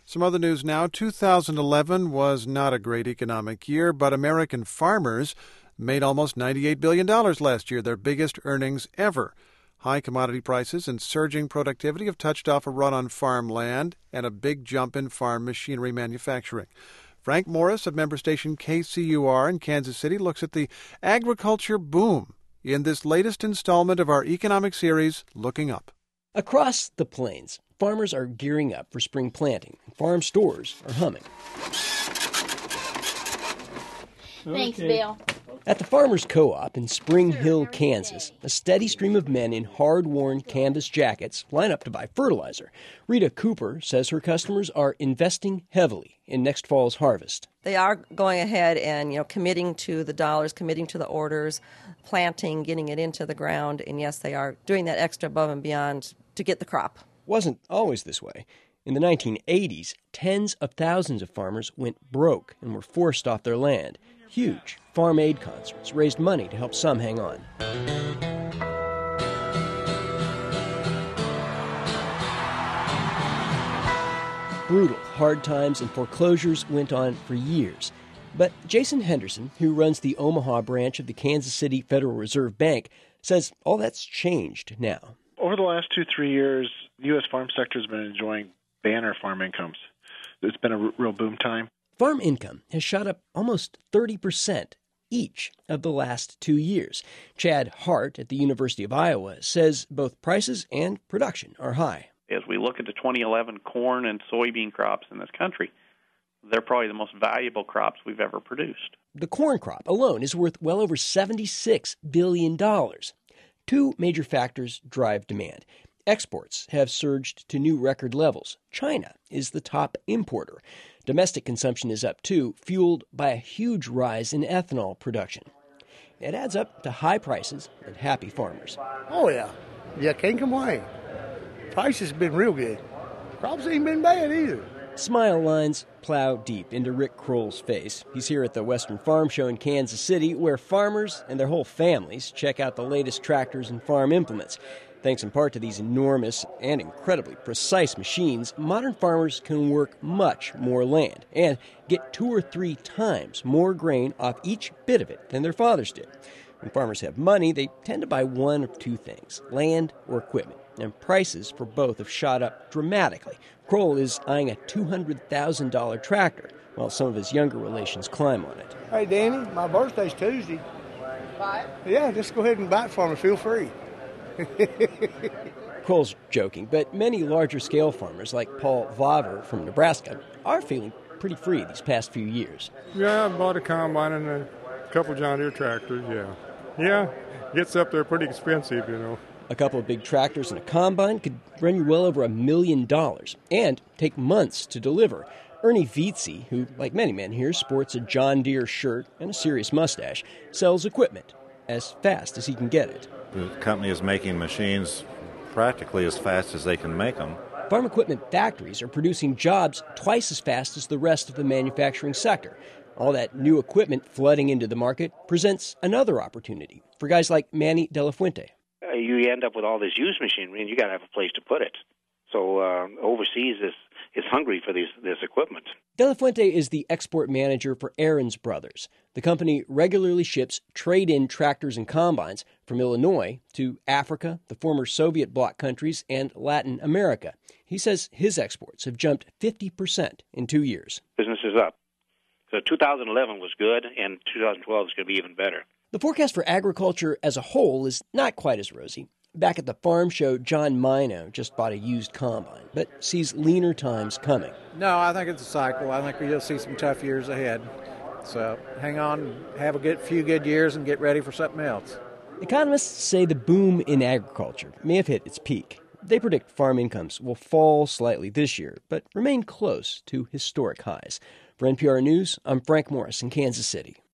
Some other news now. 2011 was not a great economic year, but American farmers made almost $98 billion last year, their biggest earnings ever. High commodity prices and surging productivity have touched off a run on farmland and a big jump in farm machinery manufacturing. Frank Morris of member station KCUR in Kansas City looks at the agriculture boom in this latest installment of our economic series, Looking Up. Across the plains, farmers are gearing up for spring planting. Farm stores are humming. Thanks, Bill. At the Farmers Co-op in Spring Hill, Kansas, a steady stream of men in hard-worn canvas jackets line up to buy fertilizer. Rita Cooper says her customers are investing heavily in next fall's harvest. They are going ahead and, committing to the dollars, committing to the orders, planting, getting it into the ground, and yes, they are doing that extra above and beyond to get the crop. Wasn't always this way. In the 1980s, tens of thousands of farmers went broke and were forced off their land. Huge farm aid concerts raised money to help some hang on. Brutal, hard times and foreclosures went on for years. But Jason Henderson, who runs the Omaha branch of the Kansas City Federal Reserve Bank, says all that's changed now. Over the last 2-3 years, the U.S. farm sector has been enjoying banner farm incomes. It's been a real boom time. Farm income has shot up almost 30% each of the last 2 years. Chad Hart at the University of Iowa says both prices and production are high. As we look at the 2011 corn and soybean crops in this country, they're probably the most valuable crops we've ever produced. The corn crop alone is worth well over $76 billion. Two major factors drive demand. Exports have surged to new record levels. China is the top importer. Domestic consumption is up too, fueled by a huge rise in ethanol production. It adds up to high prices and happy farmers. Oh, yeah. Yeah, can't complain. Price has been real good. Crops ain't been bad either. Smile lines plow deep into Rick Kroll's face. He's here at the Western Farm Show in Kansas City, where farmers and their whole families check out the latest tractors and farm implements. Thanks in part to these enormous and incredibly precise machines, modern farmers can work much more land and get 2 or 3 times more grain off each bit of it than their fathers did. When farmers have money, they tend to buy one of two things, land or equipment, and prices for both have shot up dramatically. Kroll is eyeing a $200,000 tractor, while some of his younger relations climb on it. Hey, Danny, my birthday's Tuesday. Buy it? Yeah, just go ahead and buy it for me. Feel free. Kroll's joking, but many larger-scale farmers, like Paul Vaver from Nebraska, are feeling pretty free these past few years. Yeah, I bought a combine and a couple John Deere tractors, yeah. Yeah, gets up there pretty expensive, A couple of big tractors and a combine could run you well over $1 million and take months to deliver. Ernie Vietze, who, like many men here, sports a John Deere shirt and a serious mustache, sells equipment as fast as he can get it. The company is making machines practically as fast as they can make them. Farm equipment factories are producing jobs twice as fast as the rest of the manufacturing sector. All that new equipment flooding into the market presents another opportunity for guys like Manny De La Fuente. You end up with all this used machinery, and you got to have a place to put it. So overseas is hungry for this equipment. De La Fuente is the export manager for Aaron's Brothers. The company regularly ships trade-in tractors and combines from Illinois to Africa, the former Soviet bloc countries, and Latin America. He says his exports have jumped 50% in 2 years. Business is up. So 2011 was good, and 2012 is going to be even better. The forecast for agriculture as a whole is not quite as rosy. Back at the farm show, John Mino just bought a used combine, but sees leaner times coming. No, I think it's a cycle. I think we'll see some tough years ahead. So hang on, have a few good years, and get ready for something else. Economists say the boom in agriculture may have hit its peak. They predict farm incomes will fall slightly this year, but remain close to historic highs. For NPR News, I'm Frank Morris in Kansas City.